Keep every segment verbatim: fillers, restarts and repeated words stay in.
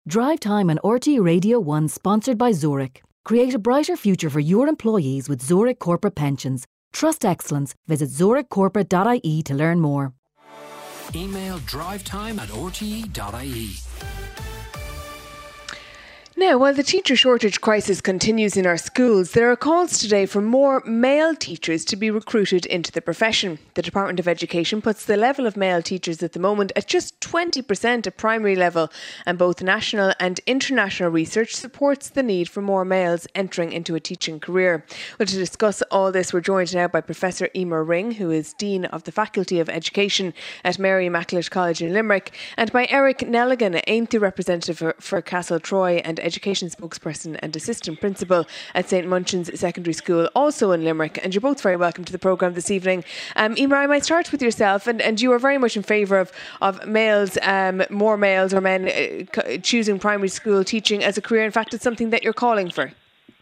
Drive Time on R T E Radio one, sponsored by Zurich. Create a brighter future for your employees with Zurich Corporate Pensions. Trust excellence. Visit zurich corporate dot I E to learn more. Email drivetime at r t e dot I E. Now, while the teacher shortage crisis continues in our schools, there are calls today for more male teachers to be recruited into the profession. The Department of Education puts the level of male teachers at the moment at just twenty percent at primary level, and both national and international research supports the need for more males entering into a teaching career. Well, to discuss all this, we're joined now by Professor Emer Ring, who is Dean of the Faculty of Education at Mary Immaculate College in Limerick, and by Eric Nelligan, Aintree representative for, for Castle Troy and Education spokesperson and assistant principal at Saint Munchin's Secondary School, also in Limerick. And you're both very welcome to the programme this evening. Um, Emer, I might start with yourself, and, and you are very much in favour of, of males, um, more males or men uh, choosing primary school teaching as a career. In fact, it's something that you're calling for.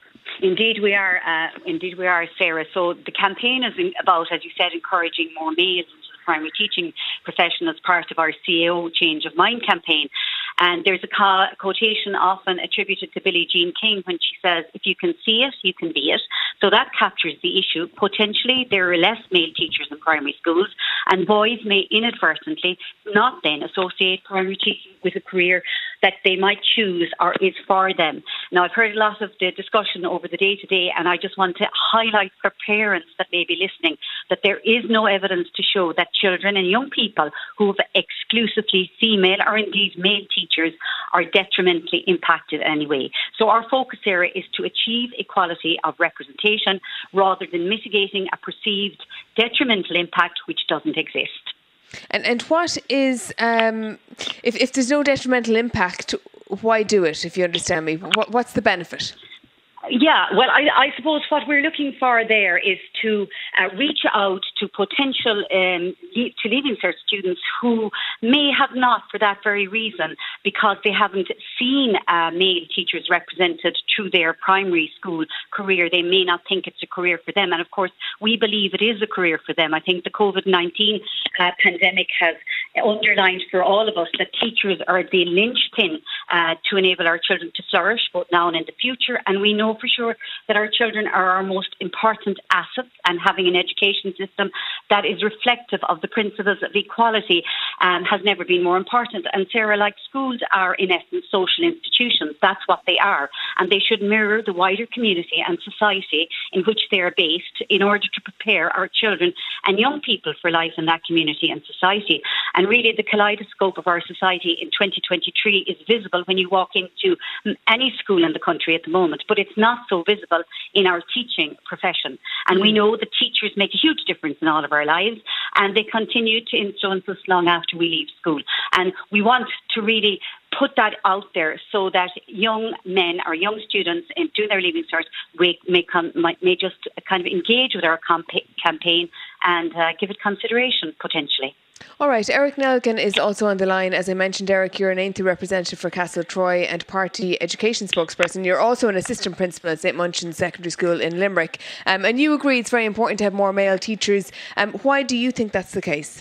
Indeed we are, uh, indeed we are, Sarah. So the campaign is about, as you said, encouraging more males into the primary teaching profession as part of our C A O Change of Mind campaign. And there's a co- quotation often attributed to Billie Jean King when she says, if you can see it, you can be it. So that captures the issue. Potentially, there are less male teachers in primary schools, and boys may inadvertently not then associate primary teaching with a career that they might choose or is for them. Now, I've heard a lot of the discussion over the day today, and I just want to highlight for parents that may be listening that there is no evidence to show that children and young people who have exclusively female or indeed male teachers are detrimentally impacted anyway. So our focus area is to achieve equality of representation rather than mitigating a perceived detrimental impact which doesn't exist. And and what is, um, if, if there's no detrimental impact, why do it, if you understand me? What, what's the benefit? Yeah, well, I, I suppose what we're looking for there is to uh, reach out to potential um, le- to Leaving Cert students who may have not, for that very reason, because they haven't seen uh, male teachers represented through their primary school career. They may not think it's a career for them. And of course, we believe it is a career for them. I think the COVID nineteen uh, pandemic has underlined for all of us that teachers are the linchpin uh, to enable our children to flourish both now and in the future. And we know for sure that our children are our most important assets, and having an education system that is reflective of the principles of equality um, has never been more important. And Sarah, like schools are in essence social institutions. That's what they are, and they should mirror the wider community and society in which they are based in order to prepare our children and young people for life in that community and society. And really the kaleidoscope of our society in twenty twenty-three is visible when you walk into any school in the country at the moment, but it's not so visible in our teaching profession. And we know that teachers make a huge difference in all of our lives, and they continue to influence us long after we leave school. And we want to really put that out there so that young men or young students in doing their Leaving Cert may, may, come, may just kind of engage with our campa- campaign and uh, give it consideration potentially. All right, Eric Nelligan is also on the line. As I mentioned, Eric, you're an Aintree representative for Castle Troy and party education spokesperson. You're also an assistant principal at Saint Munchin's Secondary School in Limerick. Um, and you agree it's very important to have more male teachers. Um, why do you think that's the case?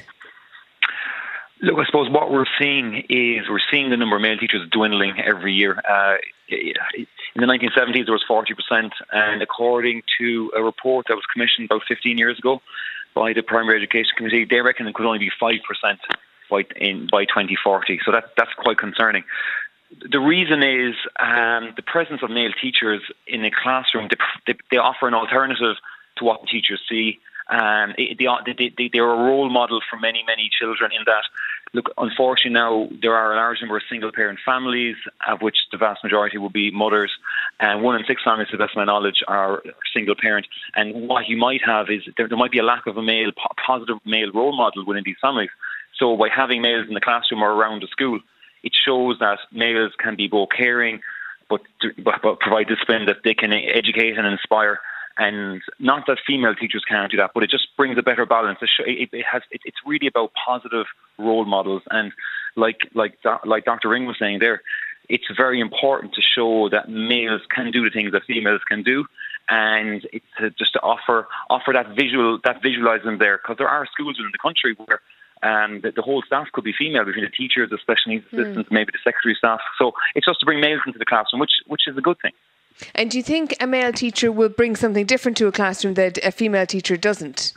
Look, I suppose what we're seeing is we're seeing the number of male teachers dwindling every year. Uh, in the nineteen seventies, there was forty percent. And according to a report that was commissioned about fifteen years ago by the Primary Education Committee, they reckon it could only be five percent by, in, by twenty forty. So that, that's quite concerning. The reason is um, the presence of male teachers in a classroom. They, they, they offer an alternative to what the teachers see. Um, they, they, they, they're a role model for many, many children in that, look, unfortunately now there are a large number of single-parent families, of which the vast majority will be mothers, and one in six families, to the best of my knowledge, are single-parent. And what you might have is there, there might be a lack of a male, positive male role model within these families. So by having males in the classroom or around the school, it shows that males can be both caring, but, but, but provide discipline, that they can educate and inspire. And not that female teachers can't do that, but it just brings a better balance. It, it has, it, it's really about positive role models. And like like like Doctor Ring was saying there, it's very important to show that males can do the things that females can do, and it's to, just to offer offer that visual that visualising there, because there are schools in the country where Um, the, the whole staff could be female, between the teachers, the special needs assistants, mm. maybe the secretary staff. So it's just to bring males into the classroom, which which is a good thing. And do you think a male teacher will bring something different to a classroom that a female teacher doesn't?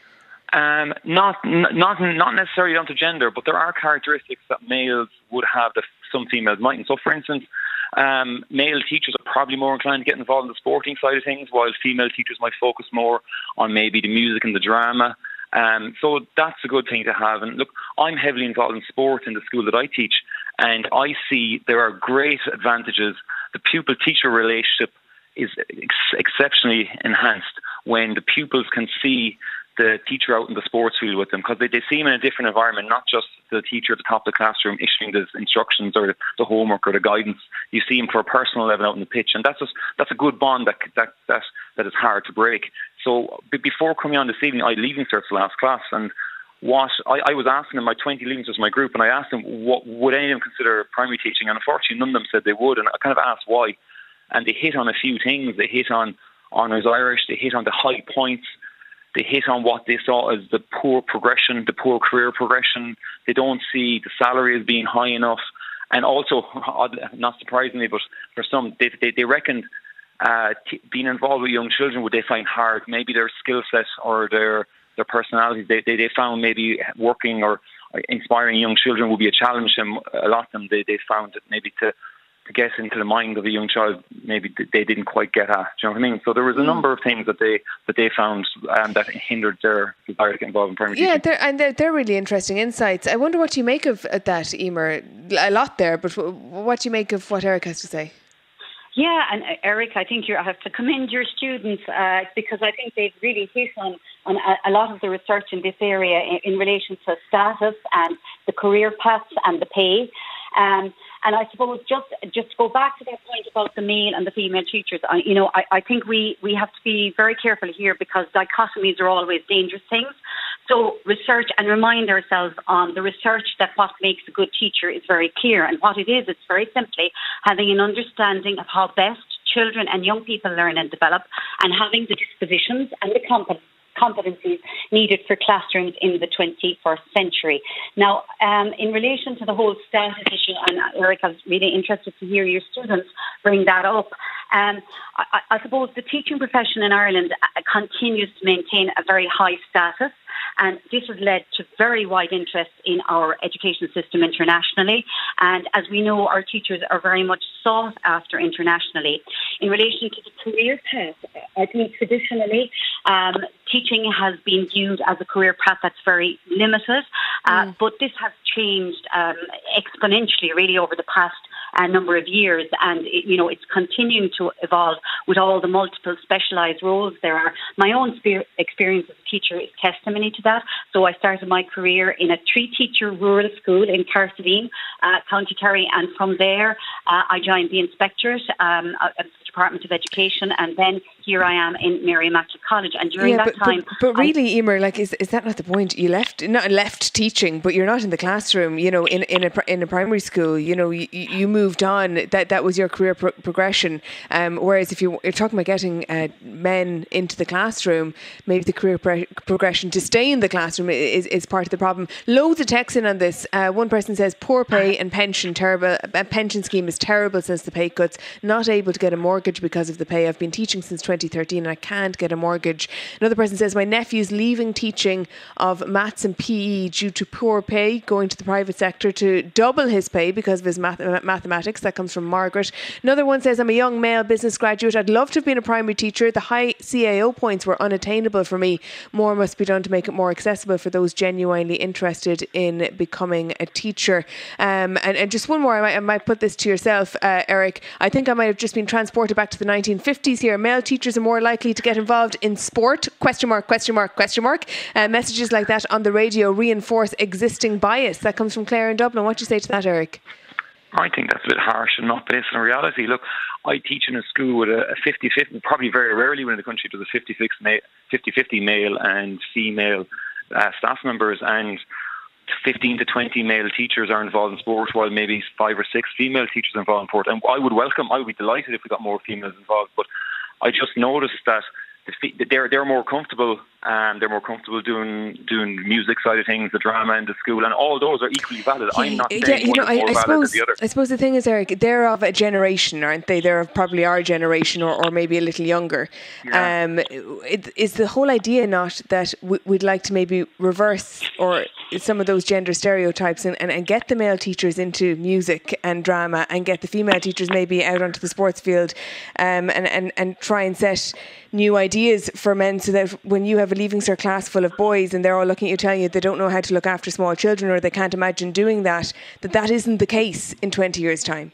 Um, not not not necessarily down to gender, but there are characteristics that males would have that some females mightn't. So, for instance, um, male teachers are probably more inclined to get involved in the sporting side of things, while female teachers might focus more on maybe the music and the drama. Um, so that's a good thing to have. And look, I'm heavily involved in sport in the school that I teach, and I see there are great advantages. The pupil-teacher relationship is ex- exceptionally enhanced when the pupils can see the teacher out in the sports field with them, because they, they see him in a different environment, not just the teacher at the top of the classroom issuing the instructions or the homework or the guidance. You see him for a personal level out on the pitch, and that's just, that's a good bond that that that that is hard to break. So b- before coming on this evening, I had Leaving Certs last class, and what I, I was asking them, my twenty Leaving Certs, my group, and I asked them, what would any of them consider primary teaching? And unfortunately, none of them said they would, and I kind of asked why. And they hit on a few things. They hit on Honours Irish, they hit on the high points, they hit on what they saw as the poor progression, the poor career progression. They don't see the salary as being high enough. And also, not surprisingly, but for some, they they, they reckoned uh, t- being involved with young children would they find hard. Maybe their skill set or their their personalities, they, they, they found maybe working or inspiring young children would be a challenge. And a lot of them, they, they found that maybe to to get into the mind of a young child, maybe they didn't quite get at. Do you know what I mean? So there was a number of things that they that they found um, that hindered their desire to get involved in primary yeah, teaching. Yeah, and they're, they're really interesting insights. I wonder what you make of that, Emer. A lot there, but what do you make of what Eric has to say? Yeah, and uh, Eric, I think you have to commend your students uh, because I think they've really hit on, on a, a lot of the research in this area in, in relation to status and the career paths and the pay. Um, and I suppose just just to go back to that point about the male and the female teachers, I, you know, I, I think we, we have to be very careful here because dichotomies are always dangerous things. So research and remind ourselves on the research that what makes a good teacher is very clear. And what it is, it's very simply having an understanding of how best children and young people learn and develop and having the dispositions and the competence competencies needed for classrooms in the twenty-first century. Now, um, in relation to the whole status issue, and Eric, I was really interested to hear your students bring that up. Um, I, I suppose the teaching profession in Ireland continues to maintain a very high status, and this has led to very wide interest in our education system internationally. And as we know, our teachers are very much sought after internationally. In relation to the career path, I think traditionally um, teaching has been viewed as a career path that's very limited, uh, mm. but this has changed um, exponentially really over the past a number of years, and it, you know it's continuing to evolve with all the multiple specialised roles there are. My own spe- experience as a teacher is testimony to that. So I started my career in a three-teacher rural school in Carcedine, uh, County Kerry, and from there uh, I joined the inspectorate um, at the Department of Education, and then here I am in Mary Immaculate College. And during yeah, that but, time, but, but really, Emer, like, is is that not the point? You left not left teaching, but you're not in the classroom. You know, in in a in a primary school, you know, you, you moved on. That that was your career pro- progression. Um, whereas if you, you're talking about getting uh, men into the classroom, maybe the career pre- progression to stay in the classroom is is part of the problem. Loads of text in on this. Uh, one person says poor pay and pension terrible. A pension scheme is terrible since the pay cuts. Not able to get a mortgage because of the pay. I've been teaching since twenty thirteen and I can't get a mortgage. Another person says my nephew's leaving teaching of maths and P E due to poor pay, going to the private sector to double his pay because of his math- mathematics. That comes from Margaret. Another one says I'm a young male business graduate. I'd love to have been a primary teacher. The high C A O points were unattainable for me. More must be done to make it more accessible for those genuinely interested in becoming a teacher. Um, and, and just one more, I might, I might put this to yourself, uh, Eric. I think I might have just been transported back to the nineteen fifties here. Male teachers are more likely to get involved in sport, question mark, question mark, question mark. Uh, messages like that on the radio reinforce existing bias. That comes from Claire in Dublin. What do you say to that, Eric? I think that's a bit harsh and not based on reality. Look, I teach in a school with a fifty-fifty, probably very rarely when in the country there's a fifty-fifty male and female uh, staff members, and fifteen to twenty male teachers are involved in sport, while maybe five or six female teachers are involved in sport. And I would welcome, I would be delighted if we got more females involved, but I just noticed that they're they're more comfortable Um, they're more comfortable doing doing music side of things, the drama in the school, and all those are equally valid. Yeah, I'm not saying yeah, you one know, is I, more I valid suppose than the other. I suppose the thing is, Eric, they're of a generation, aren't they? They're of probably our generation, or, or maybe a little younger. Yeah. Um, it, is the whole idea not that w- we'd like to maybe reverse or some of those gender stereotypes and, and, and get the male teachers into music and drama, and get the female teachers maybe out onto the sports field, um, and, and, and try and set new ideas for men, so that when you have a Leaving Cert class full of boys and they're all looking at you telling you they don't know how to look after small children, or they can't imagine doing that, that that isn't the case in twenty years' time.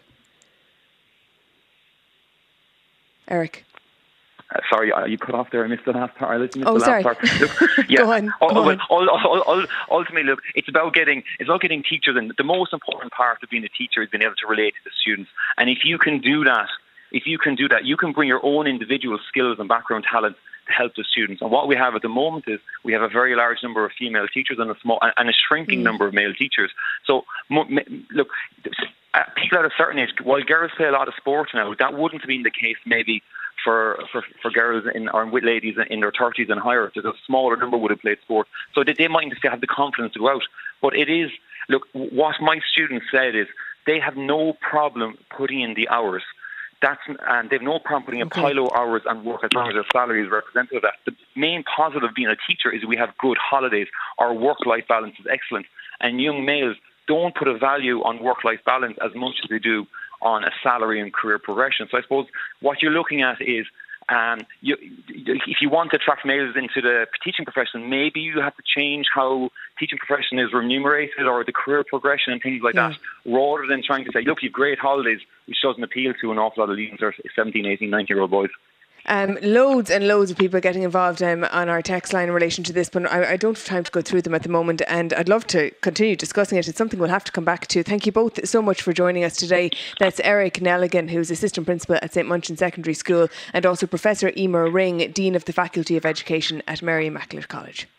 Eric? Uh, sorry, uh, you cut off there. I missed the last part. I missed Oh, the sorry. last part. Look, yeah. Go on, Oh, go well, on. ul- ul- ul- ultimately, look, it's about getting it's about getting teachers, and the most important part of being a teacher is being able to relate to the students. And if you can do that, if you can do that, you can bring your own individual skills and background talent to help the students. And what we have at the moment is we have a very large number of female teachers and a small and a shrinking mm. number of male teachers. So, look, uh, people at a certain age, while girls play a lot of sport now, that wouldn't have been the case maybe for for, for girls in, or with ladies in their thirties and higher. There's a smaller number would have played sport. So they, they mightn't have the confidence to go out. But it is, look, what my students said is they have no problem putting in the hours. That's, and they've no problem putting okay. a pile of hours and work as long as their salary is representative of that. The main positive of being a teacher is we have good holidays. Our work-life balance is excellent. And young males don't put a value on work-life balance as much as they do on a salary and career progression. So I suppose what you're looking at is um, you, if you want to attract males into the teaching profession, maybe you have to change how teaching profession is remunerated, or the career progression and things like yeah. that, rather than trying to say, look, you've great holidays, which doesn't appeal to an awful lot of Leaving Cert seventeen, eighteen, nineteen year old boys. Um, loads and loads of people getting involved um, on our text line in relation to this, but I, I don't have time to go through them at the moment, and I'd love to continue discussing it. It's something we'll have to come back to. Thank you both so much for joining us today. That's Eric Nelligan, who's Assistant Principal at St Munchin Secondary School, and also Professor Emer Ring, Dean of the Faculty of Education at Mary Immaculate College.